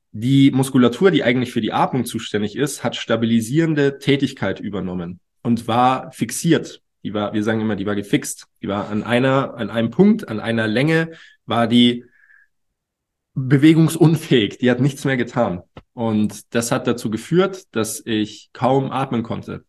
Die Muskulatur, die eigentlich für die Atmung zuständig ist, hat stabilisierende Tätigkeit übernommen und war fixiert. Wir sagen immer, die war gefixt. Die war an einem Punkt, an einer Länge, war die bewegungsunfähig. Die hat nichts mehr getan. Und das hat dazu geführt, dass ich kaum atmen konnte.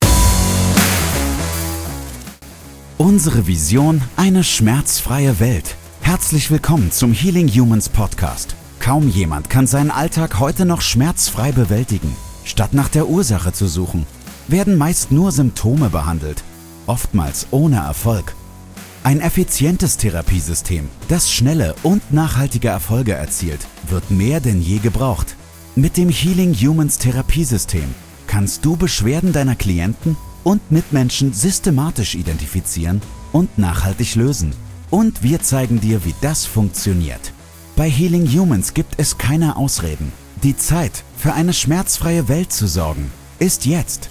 Unsere Vision: eine schmerzfreie Welt. Herzlich willkommen zum Healing Humans Podcast. Kaum jemand kann seinen Alltag heute noch schmerzfrei bewältigen. Statt nach der Ursache zu suchen, werden meist nur Symptome behandelt, oftmals ohne Erfolg. Ein effizientes Therapiesystem, das schnelle und nachhaltige Erfolge erzielt, wird mehr denn je gebraucht. Mit dem Healing Humans Therapiesystem kannst du Beschwerden deiner Klienten und Mitmenschen systematisch identifizieren und nachhaltig lösen. Und wir zeigen dir, wie das funktioniert. Bei Healing Humans gibt es keine Ausreden. Die Zeit, für eine schmerzfreie Welt zu sorgen, ist jetzt.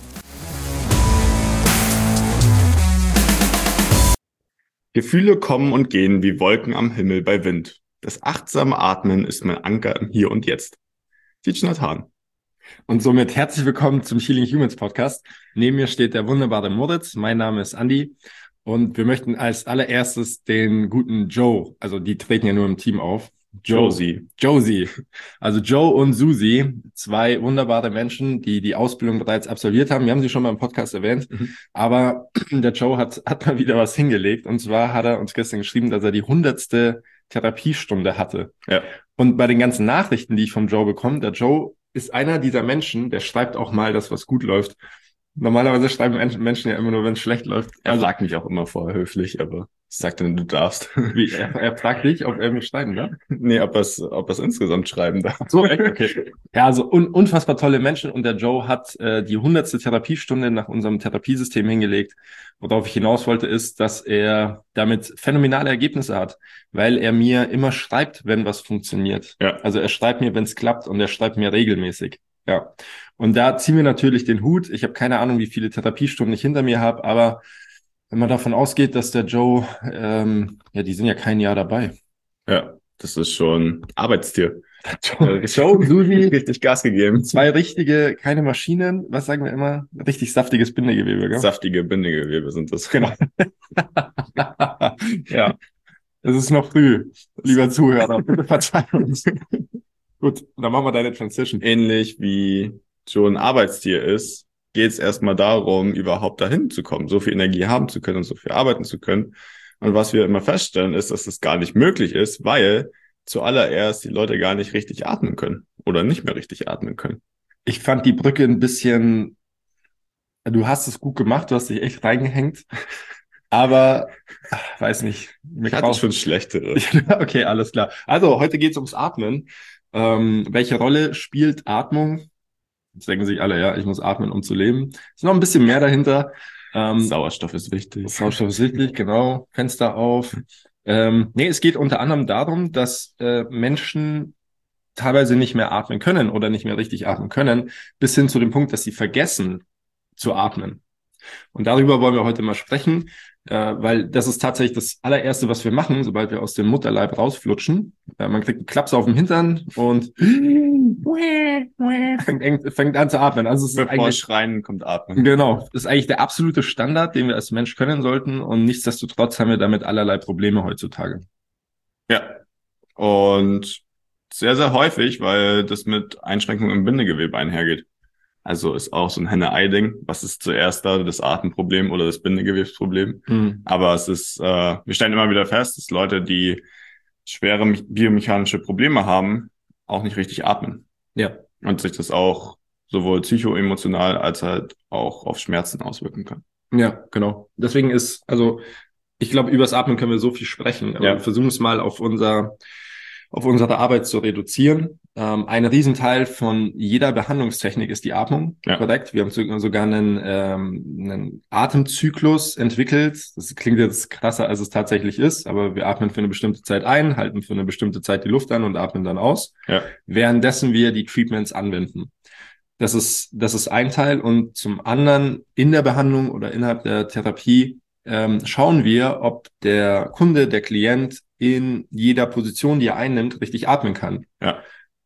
Gefühle kommen und gehen wie Wolken am Himmel bei Wind. Das achtsame Atmen ist mein Anker im Hier und Jetzt. Thich Nhat Hanh. Und somit herzlich willkommen zum Healing Humans Podcast. Neben mir steht der wunderbare Moritz. Mein Name ist Andi. Und wir möchten als allererstes den guten Joe, also die treten ja nur im Team auf. Josie. Also Joe und Susi, zwei wunderbare Menschen, die die Ausbildung bereits absolviert haben. Wir haben sie schon mal im Podcast erwähnt. Aber der Joe hat mal wieder was hingelegt. Und zwar hat er uns gestern geschrieben, dass er die 100. Therapiestunde hatte. Ja. Und bei den ganzen Nachrichten, die ich vom Joe bekomme, der Joe ist einer dieser Menschen, der schreibt auch mal, dass was gut läuft. Normalerweise schreiben Menschen ja immer nur, wenn es schlecht läuft. Er fragt mich auch immer vorher höflich, aber ich sag dann, du darfst. Wie, er fragt dich, ob er mich schreiben darf? Nee, ob er's insgesamt schreiben darf. So, echt? Okay. Ja, also unfassbar tolle Menschen. Und der Joe hat die 100. Therapiestunde nach unserem Therapiesystem hingelegt. Worauf ich hinaus wollte, ist, dass er damit phänomenale Ergebnisse hat, weil er mir immer schreibt, wenn was funktioniert. Ja. Also er schreibt mir, wenn es klappt, und er schreibt mir regelmäßig. Ja. Und da ziehen wir natürlich den Hut. Ich habe keine Ahnung, wie viele Therapiestunden ich hinter mir habe, aber wenn man davon ausgeht, dass der Joe, die sind ja kein Jahr dabei. Ja, das ist schon Arbeitstier. Joe und Susi, richtig Gas gegeben. Zwei richtige, keine Maschinen, was sagen wir immer? Richtig saftiges Bindegewebe, gell? Saftige Bindegewebe sind das. Genau. Ja, es ist noch früh, lieber Zuhörer. Bitte verzeih uns. Gut, dann machen wir deine Transition. Ähnlich wie Joe ein Arbeitstier ist, geht es erstmal darum, überhaupt dahin zu kommen, so viel Energie haben zu können und so viel arbeiten zu können. Und was wir immer feststellen, ist, dass das gar nicht möglich ist, weil zuallererst die Leute gar nicht richtig atmen können oder nicht mehr richtig atmen können. Ich fand die Brücke ein bisschen, du hast es gut gemacht, du hast dich echt reingehängt, aber weiß nicht. Ich hatte schon schlechtere. Okay, alles klar. Also heute geht es ums Atmen. Welche Rolle spielt Atmung? Jetzt denken sich alle, ja, ich muss atmen, um zu leben. Ist noch ein bisschen mehr dahinter. Sauerstoff ist wichtig. Sauerstoff ist wichtig, genau. Fenster auf. Es geht unter anderem darum, dass Menschen teilweise nicht mehr atmen können oder nicht mehr richtig atmen können, bis hin zu dem Punkt, dass sie vergessen zu atmen. Und darüber wollen wir heute mal sprechen, weil das ist tatsächlich das allererste, was wir machen, sobald wir aus dem Mutterleib rausflutschen. Man kriegt einen Klaps auf den Hintern und fängt an zu atmen. Also es ist Bevor Schreien kommt Atmen. Genau, das ist eigentlich der absolute Standard, den wir als Mensch können sollten, und nichtsdestotrotz haben wir damit allerlei Probleme heutzutage. Ja, und sehr, sehr häufig, weil das mit Einschränkungen im Bindegewebe einhergeht. Also ist auch so ein Henne-Ei-Ding. Was ist zuerst da, das Atemproblem oder das Bindegewebsproblem? Aber es ist, wir stellen immer wieder fest, dass Leute, die schwere biomechanische Probleme haben, auch nicht richtig atmen. Ja. Und sich das auch sowohl psychoemotional als halt auch auf Schmerzen auswirken kann. Ja, genau. Deswegen ich glaube, über das Atmen können wir so viel sprechen. Aber wir versuchen es mal auf unsere Arbeit zu reduzieren. Ein Riesenteil von jeder Behandlungstechnik ist die Atmung, korrekt? Wir haben sogar einen Atemzyklus entwickelt. Das klingt jetzt krasser, als es tatsächlich ist, aber wir atmen für eine bestimmte Zeit ein, halten für eine bestimmte Zeit die Luft an und atmen dann aus, währenddessen wir die Treatments anwenden. Das ist ein Teil, und zum anderen in der Behandlung oder innerhalb der Therapie schauen wir, ob der Kunde, der Klient in jeder Position, die er einnimmt, richtig atmen kann. Ja.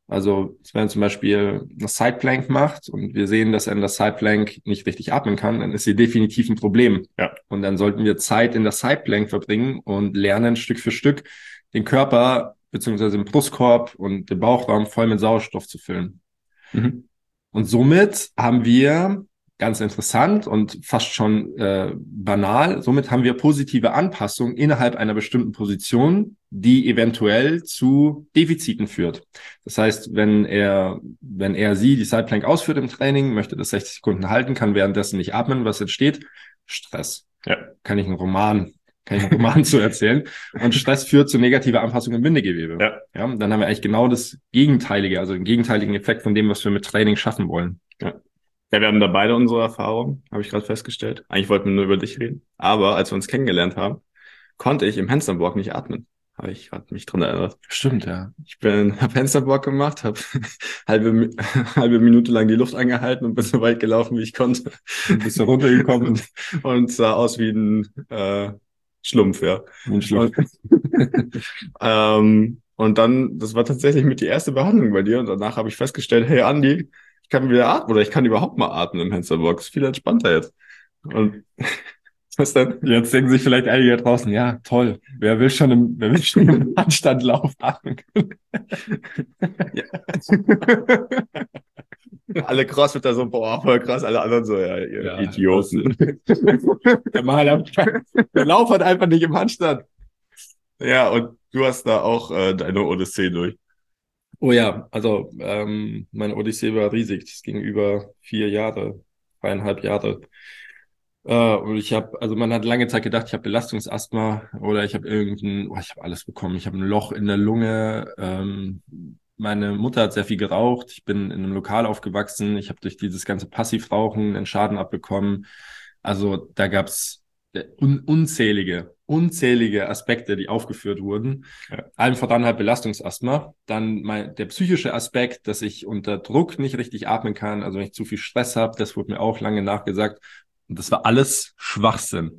Also wenn man zum Beispiel eine Sideplank macht und wir sehen, dass er in der Sideplank nicht richtig atmen kann, dann ist hier definitiv ein Problem. Ja. Und dann sollten wir Zeit in der Sideplank verbringen und lernen, Stück für Stück den Körper beziehungsweise den Brustkorb und den Bauchraum voll mit Sauerstoff zu füllen. Mhm. Und somit haben wir, ganz interessant und fast schon banal, somit haben wir positive Anpassungen innerhalb einer bestimmten Position, die eventuell zu Defiziten führt. Das heißt, wenn sie die Sideplank ausführt im Training, möchte das 60 Sekunden halten, kann währenddessen nicht atmen, was entsteht? Stress. Ja. Kann ich einen Roman zu erzählen. Und Stress führt zu negativer Anpassung im Bindegewebe. Ja. Ja, dann haben wir eigentlich genau das Gegenteilige, also den gegenteiligen Effekt von dem, was wir mit Training schaffen wollen. Ja. Ja, wir haben da beide unsere Erfahrungen, habe ich gerade festgestellt. Eigentlich wollten wir nur über dich reden. Aber als wir uns kennengelernt haben, konnte ich im Handstand Walk nicht atmen. Habe ich gerade mich dran erinnert. Stimmt, ja. Ich habe Handstand Walk gemacht, habe halbe Minute lang die Luft angehalten und bin so weit gelaufen, wie ich konnte. Ein bisschen runtergekommen und sah aus wie ein Schlumpf, ja. Ein Schlumpf. Und dann, das war tatsächlich mit die erste Behandlung bei dir und danach habe ich festgestellt, hey Andi, ich kann wieder atmen oder ich kann überhaupt mal atmen im Handstand Walk. Ist viel entspannter jetzt. Und was denn? Jetzt denken sich vielleicht einige da draußen, ja, toll. Wer will schon im Handstandlauf atmen können? Ja. Alle Crossfitter so, boah, voll krass, alle anderen so, ja, ihr Idioten. Der Lauf hat einfach nicht im Handstand. Ja, und du hast da auch deine Odyssee durch. Oh ja, also meine Odyssee war riesig. Das ging über 4 Jahre, 3,5 Jahre. Und man hat lange Zeit gedacht, ich habe Belastungsasthma oder ich habe ich habe alles bekommen. Ich habe ein Loch in der Lunge. Meine Mutter hat sehr viel geraucht. Ich bin in einem Lokal aufgewachsen. Ich habe durch dieses ganze Passivrauchen einen Schaden abbekommen. Also da gab's unzählige Aspekte, die aufgeführt wurden. Ja. Allem voran halt Belastungsasthma. Dann der psychische Aspekt, dass ich unter Druck nicht richtig atmen kann. Also wenn ich zu viel Stress habe, das wurde mir auch lange nachgesagt. Und das war alles Schwachsinn.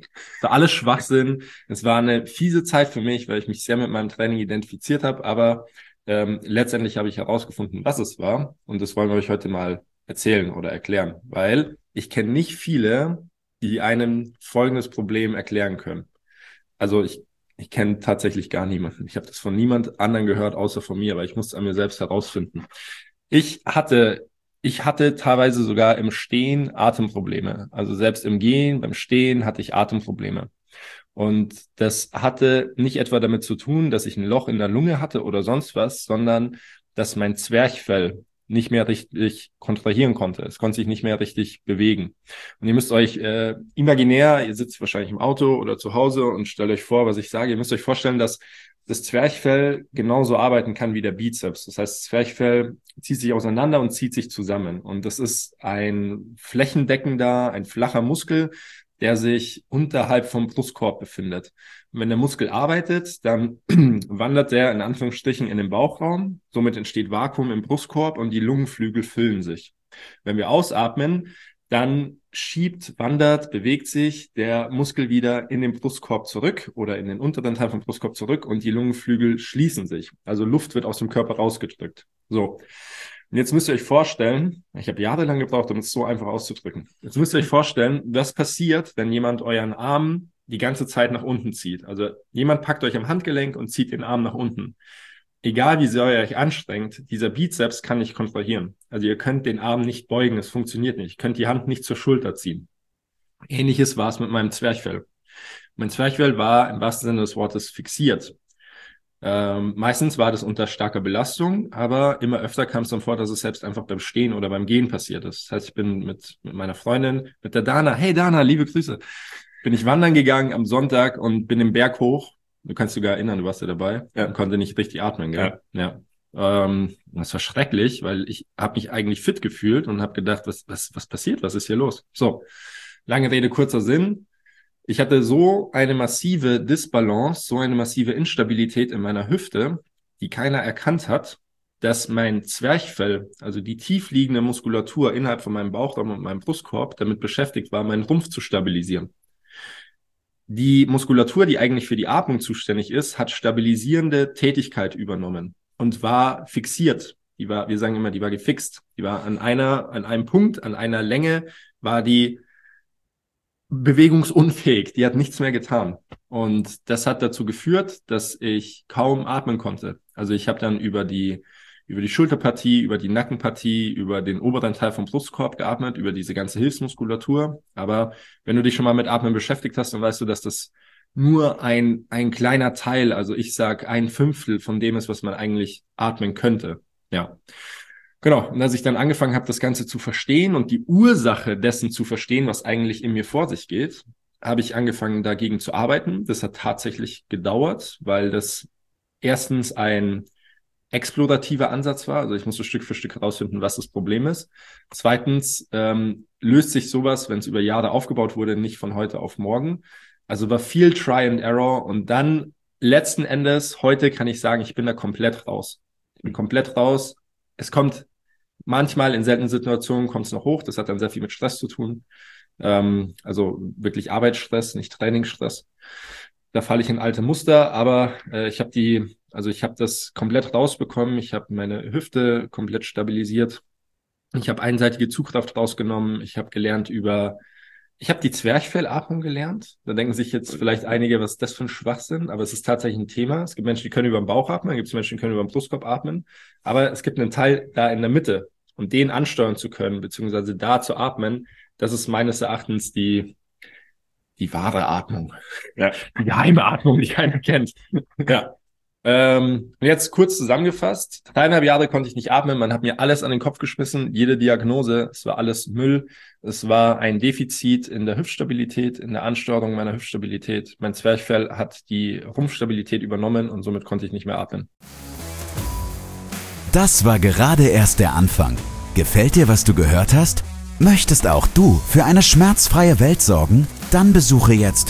Es war eine fiese Zeit für mich, weil ich mich sehr mit meinem Training identifiziert habe. Aber letztendlich habe ich herausgefunden, was es war. Und das wollen wir euch heute mal erzählen oder erklären. Weil ich kenne nicht viele, die einem folgendes Problem erklären können. Also ich kenne tatsächlich gar niemanden. Ich habe das von niemand anderen gehört, außer von mir, aber ich musste es an mir selbst herausfinden. Ich hatte teilweise sogar im Stehen Atemprobleme. Also selbst im Gehen, beim Stehen hatte ich Atemprobleme. Und das hatte nicht etwa damit zu tun, dass ich ein Loch in der Lunge hatte oder sonst was, sondern dass mein Zwerchfell nicht mehr richtig kontrahieren konnte. Es konnte sich nicht mehr richtig bewegen. Und ihr müsst euch imaginär, ihr sitzt wahrscheinlich im Auto oder zu Hause und stellt euch vor, was ich sage. Ihr müsst euch vorstellen, dass das Zwerchfell genauso arbeiten kann wie der Bizeps. Das heißt, das Zwerchfell zieht sich auseinander und zieht sich zusammen. Und das ist ein flächendeckender, ein flacher Muskel, der sich unterhalb vom Brustkorb befindet. Und wenn der Muskel arbeitet, dann wandert der in Anführungsstrichen in den Bauchraum. Somit entsteht Vakuum im Brustkorb und die Lungenflügel füllen sich. Wenn wir ausatmen, dann bewegt sich der Muskel wieder in den Brustkorb zurück oder in den unteren Teil vom Brustkorb zurück und die Lungenflügel schließen sich. Also Luft wird aus dem Körper rausgedrückt. So. Und jetzt müsst ihr euch vorstellen, ich habe jahrelang gebraucht, um es so einfach auszudrücken. Jetzt müsst ihr euch vorstellen, was passiert, wenn jemand euren Arm die ganze Zeit nach unten zieht. Also jemand packt euch am Handgelenk und zieht den Arm nach unten. Egal wie sehr ihr euch anstrengt, dieser Bizeps kann nicht kontrahieren. Also ihr könnt den Arm nicht beugen, es funktioniert nicht. Ihr könnt die Hand nicht zur Schulter ziehen. Ähnliches war es mit meinem Zwerchfell. Mein Zwerchfell war im wahrsten Sinne des Wortes fixiert. Meistens war das unter starker Belastung, aber immer öfter kam es dann vor, dass es selbst einfach beim Stehen oder beim Gehen passiert ist. Das heißt, ich bin mit meiner Freundin, mit der Dana, hey Dana, liebe Grüße, bin ich wandern gegangen am Sonntag und bin den Berg hoch. Du kannst dich sogar erinnern, du warst ja dabei. Ja. Und konnte nicht richtig atmen, gell? Ja. Das war schrecklich, weil ich habe mich eigentlich fit gefühlt und habe gedacht, was passiert? Was ist hier los? So, lange Rede, kurzer Sinn. Ich hatte so eine massive Disbalance, so eine massive Instabilität in meiner Hüfte, die keiner erkannt hat, dass mein Zwerchfell, also die tiefliegende Muskulatur innerhalb von meinem Bauchraum und meinem Brustkorb, damit beschäftigt war, meinen Rumpf zu stabilisieren. Die Muskulatur, die eigentlich für die Atmung zuständig ist, hat stabilisierende Tätigkeit übernommen und war fixiert. wir sagen immer, die war gefixt. Die war an einem Punkt, an einer Länge, war die bewegungsunfähig. Die hat nichts mehr getan. Und das hat dazu geführt, dass ich kaum atmen konnte. Also ich habe dann über die Schulterpartie, über die Nackenpartie, über den oberen Teil vom Brustkorb geatmet, über diese ganze Hilfsmuskulatur. Aber wenn du dich schon mal mit Atmen beschäftigt hast, dann weißt du, dass das nur ein kleiner Teil, also ich sag 1/5 von dem ist, was man eigentlich atmen könnte. Ja. Genau. Und als ich dann angefangen habe, das Ganze zu verstehen und die Ursache dessen zu verstehen, was eigentlich in mir vor sich geht, habe ich angefangen, dagegen zu arbeiten. Das hat tatsächlich gedauert, weil das erstens ein explorativer Ansatz war. Also ich musste Stück für Stück herausfinden, was das Problem ist. Zweitens löst sich sowas, wenn es über Jahre aufgebaut wurde, nicht von heute auf morgen. Also war viel Try and Error und dann letzten Endes, heute kann ich sagen, ich bin da komplett raus. Ich bin komplett raus. Es kommt manchmal in seltenen Situationen kommt es noch hoch. Das hat dann sehr viel mit Stress zu tun. Also wirklich Arbeitsstress, nicht Trainingsstress. Da falle ich in alte Muster, aber ich habe das komplett rausbekommen. Ich habe meine Hüfte komplett stabilisiert. Ich habe einseitige Zugkraft rausgenommen. Ich habe die Zwerchfellatmung gelernt. Da denken sich jetzt vielleicht einige, was ist das für ein Schwachsinn? Aber es ist tatsächlich ein Thema. Es gibt Menschen, die können über den Bauch atmen, es gibt Menschen, die können über den Brustkorb atmen. Aber es gibt einen Teil da in der Mitte. Und den ansteuern zu können, beziehungsweise da zu atmen, das ist meines Erachtens die wahre Atmung. Ja. Die geheime Atmung, die keiner kennt. Ja. Jetzt kurz zusammengefasst. 3,5 Jahre konnte ich nicht atmen. Man hat mir alles an den Kopf geschmissen. Jede Diagnose. Es war alles Müll. Es war ein Defizit in der Hüftstabilität, in der Ansteuerung meiner Hüftstabilität. Mein Zwerchfell hat die Rumpfstabilität übernommen und somit konnte ich nicht mehr atmen. Das war gerade erst der Anfang. Gefällt dir, was du gehört hast? Möchtest auch du für eine schmerzfreie Welt sorgen? Dann besuche jetzt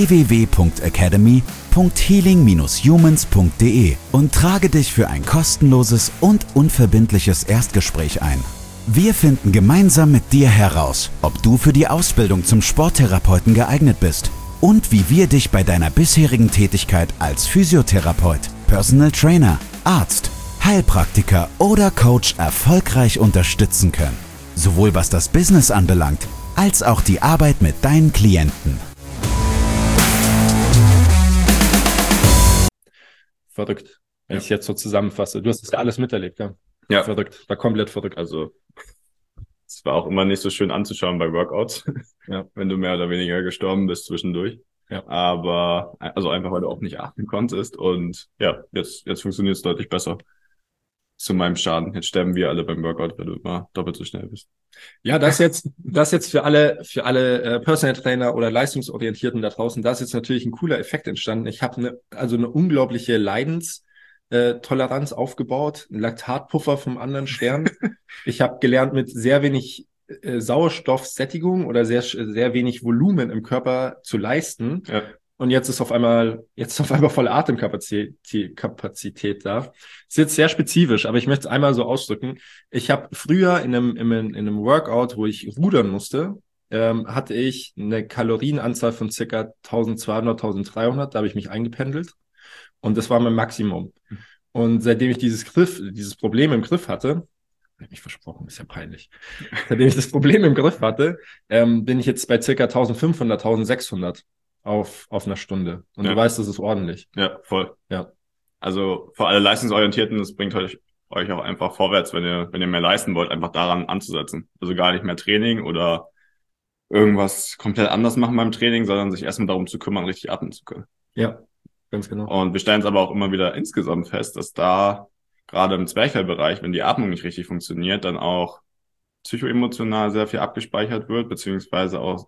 www.academy.healing-humans.de und trage dich für ein kostenloses und unverbindliches Erstgespräch ein. Wir finden gemeinsam mit dir heraus, ob du für die Ausbildung zum Sporttherapeuten geeignet bist und wie wir dich bei deiner bisherigen Tätigkeit als Physiotherapeut, Personal Trainer, Arzt, Heilpraktiker oder Coach erfolgreich unterstützen können. Sowohl was das Business anbelangt, als auch die Arbeit mit deinen Klienten. Verrückt, wenn ich es jetzt so zusammenfasse. Du hast das ja alles miterlebt, ja? Ja. Verrückt, war komplett verrückt. Also es war auch immer nicht so schön anzuschauen bei Workouts, ja, wenn du mehr oder weniger gestorben bist zwischendurch. Ja. Aber also einfach, weil du auch nicht atmen konntest. Und ja, jetzt funktioniert es deutlich besser. Zu meinem Schaden. Jetzt sterben wir alle beim Workout, weil du immer doppelt so schnell bist. Ja, das jetzt für alle Personal Trainer oder Leistungsorientierten da draußen, da ist jetzt natürlich ein cooler Effekt entstanden. Ich habe eine unglaubliche Leidenstoleranz aufgebaut, einen Laktatpuffer vom anderen Stern. Ich habe gelernt, mit sehr wenig Sauerstoffsättigung oder sehr wenig Volumen im Körper zu leisten. Ja. Und jetzt ist auf einmal voll Atemkapazität da. Ist jetzt sehr spezifisch, aber ich möchte es einmal so ausdrücken. Ich habe früher in einem Workout, wo ich rudern musste, hatte ich eine Kalorienanzahl von circa 1200, 1300. Da habe ich mich eingependelt. Und das war mein Maximum. Und seitdem ich dieses Problem im Griff hatte, habe ich mich versprochen, ist ja peinlich. Seitdem ich das Problem im Griff hatte, bin ich jetzt bei circa 1500, 1600. Auf einer Stunde. Und du weißt, das ist ordentlich. Ja, voll. Ja. Also für alle Leistungsorientierten, das bringt euch auch einfach vorwärts, wenn ihr mehr leisten wollt, einfach daran anzusetzen. Also gar nicht mehr Training oder irgendwas komplett anders machen beim Training, sondern sich erstmal darum zu kümmern, richtig atmen zu können. Ja, ganz genau. Und wir stellen es aber auch immer wieder insgesamt fest, dass da gerade im Zwerchfellbereich, wenn die Atmung nicht richtig funktioniert, dann auch psychoemotional sehr viel abgespeichert wird, beziehungsweise auch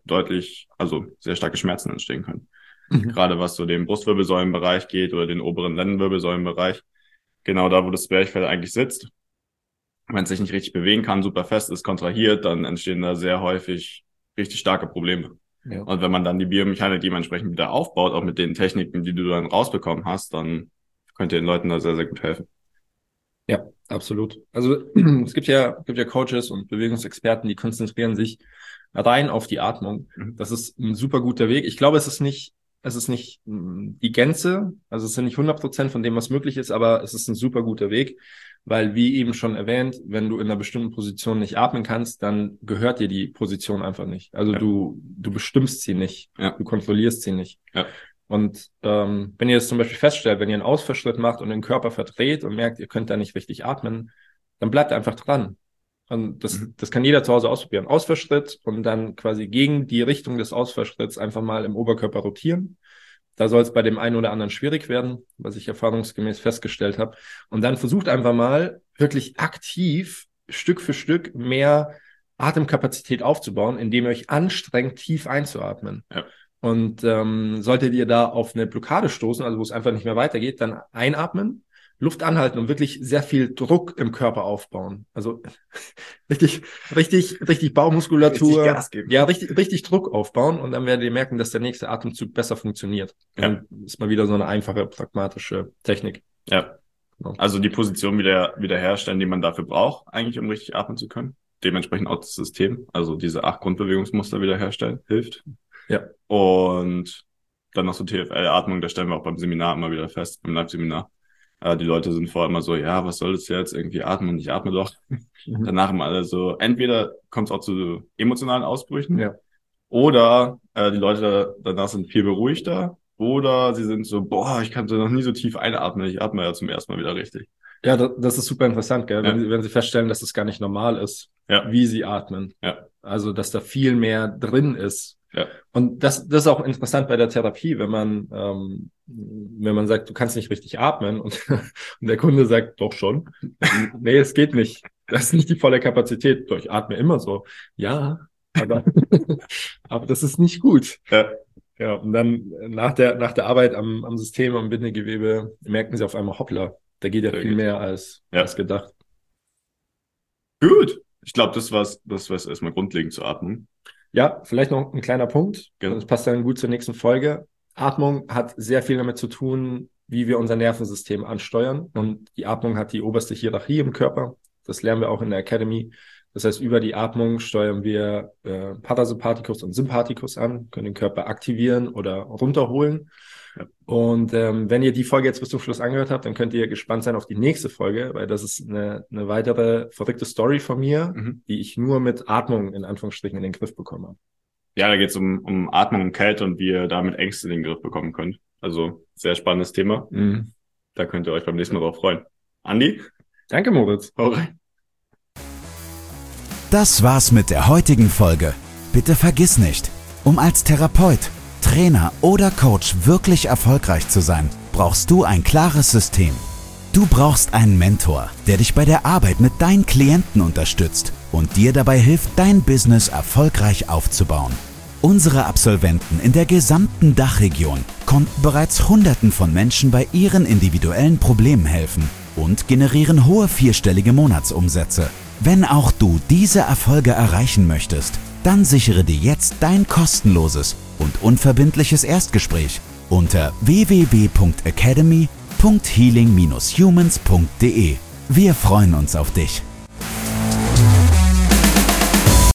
sehr starke Schmerzen entstehen können. Mhm. Gerade was so den Brustwirbelsäulenbereich geht oder den oberen Lendenwirbelsäulenbereich. Genau da, wo das Zwerchfell eigentlich sitzt. Wenn es sich nicht richtig bewegen kann, super fest ist, kontrahiert, dann entstehen da sehr häufig richtig starke Probleme. Ja. Und wenn man dann die Biomechanik dementsprechend wieder aufbaut, auch mit den Techniken, die du dann rausbekommen hast, dann könnt ihr den Leuten da sehr, sehr gut helfen. Ja, absolut. Also es gibt ja Coaches und Bewegungsexperten, die konzentrieren sich rein auf die Atmung. Das ist ein super guter Weg. Ich glaube, es ist nicht die Gänze, also es sind nicht 100% von dem, was möglich ist, aber es ist ein super guter Weg. weil wie eben schon erwähnt, wenn du in einer bestimmten Position nicht atmen kannst, dann gehört dir die Position einfach nicht. Also du bestimmst sie nicht, du kontrollierst sie nicht. Ja. Und wenn ihr das zum Beispiel feststellt, wenn ihr einen Ausfallschritt macht und den Körper verdreht und merkt, ihr könnt da nicht richtig atmen, dann bleibt einfach dran. Und das kann jeder zu Hause ausprobieren. Ausfallschritt und dann quasi gegen die Richtung des Ausfallschritts einfach mal im Oberkörper rotieren. Da soll es bei dem einen oder anderen schwierig werden, was ich erfahrungsgemäß festgestellt habe. Und dann versucht einfach mal wirklich aktiv Stück für Stück mehr Atemkapazität aufzubauen, indem ihr euch anstrengt, tief einzuatmen. Ja. Und solltet ihr da auf eine Blockade stoßen, also wo es einfach nicht mehr weitergeht, dann einatmen, Luft anhalten und wirklich sehr viel Druck im Körper aufbauen. Also richtig Bauchmuskulatur. Richtig Gas geben. Ja, richtig Druck aufbauen und dann werdet ihr merken, dass der nächste Atemzug besser funktioniert. Ja. Dann ist mal wieder so eine einfache, pragmatische Technik. Ja. Genau. Also die Position wieder herstellen, die man dafür braucht, eigentlich um richtig atmen zu können. Dementsprechend auch das System, also diese 8 Grundbewegungsmuster wieder herstellen, hilft. Ja. Und dann noch so TFL-Atmung, da stellen wir auch beim Seminar immer wieder fest, im Live-Seminar. Die Leute sind vorher immer so, ja, was soll das jetzt, irgendwie atmen, ich atme doch. Danach immer alle so, entweder kommt es auch zu emotionalen Ausbrüchen, oder die Leute danach sind viel beruhigter, oder sie sind so, boah, ich kannte noch nie so tief einatmen, ich atme ja zum ersten Mal wieder richtig. Ja, das ist super interessant, gell? Wenn sie feststellen, dass das gar nicht normal ist, wie sie atmen. Ja. Also, dass da viel mehr drin ist. Ja. Und das ist auch interessant bei der Therapie, wenn man sagt, du kannst nicht richtig atmen und der Kunde sagt, doch schon. Nee, es geht nicht. Das ist nicht die volle Kapazität. Doch, ich atme immer so. Ja, aber das ist nicht gut. Ja. Ja, und dann nach der Arbeit am System, am Bindegewebe, merken sie auf einmal, hoppla, da geht ja viel mehr als gedacht. Gut. Ich glaube, das war's erstmal grundlegend zur Atmung. Ja, vielleicht noch ein kleiner Punkt. Genau. Das passt dann gut zur nächsten Folge. Atmung hat sehr viel damit zu tun, wie wir unser Nervensystem ansteuern. Und die Atmung hat die oberste Hierarchie im Körper. Das lernen wir auch in der Academy. Das heißt, über die Atmung steuern wir Parasympathikus und Sympathikus an, können den Körper aktivieren oder runterholen. Ja. Und wenn ihr die Folge jetzt bis zum Schluss angehört habt, dann könnt ihr gespannt sein auf die nächste Folge, weil das ist eine weitere verrückte Story von mir, die ich nur mit Atmung in Anführungsstrichen in den Griff bekommen habe. Ja, da geht es um Atmung und Kälte und wie ihr damit Ängste in den Griff bekommen könnt. Also sehr spannendes Thema. Da könnt ihr euch beim nächsten Mal drauf freuen. Andi? Danke, Moritz. Hau rein. Das war's mit der heutigen Folge. Bitte vergiss nicht, um als Therapeut, Trainer oder Coach wirklich erfolgreich zu sein, brauchst du ein klares System. Du brauchst einen Mentor, der dich bei der Arbeit mit deinen Klienten unterstützt und dir dabei hilft, dein Business erfolgreich aufzubauen. Unsere Absolventen in der gesamten Dachregion konnten bereits Hunderten von Menschen bei ihren individuellen Problemen helfen und generieren hohe 4-stellige Monatsumsätze. Wenn auch du diese Erfolge erreichen möchtest, dann sichere dir jetzt dein kostenloses und unverbindliches Erstgespräch unter www.academy.healing-humans.de. Wir freuen uns auf dich.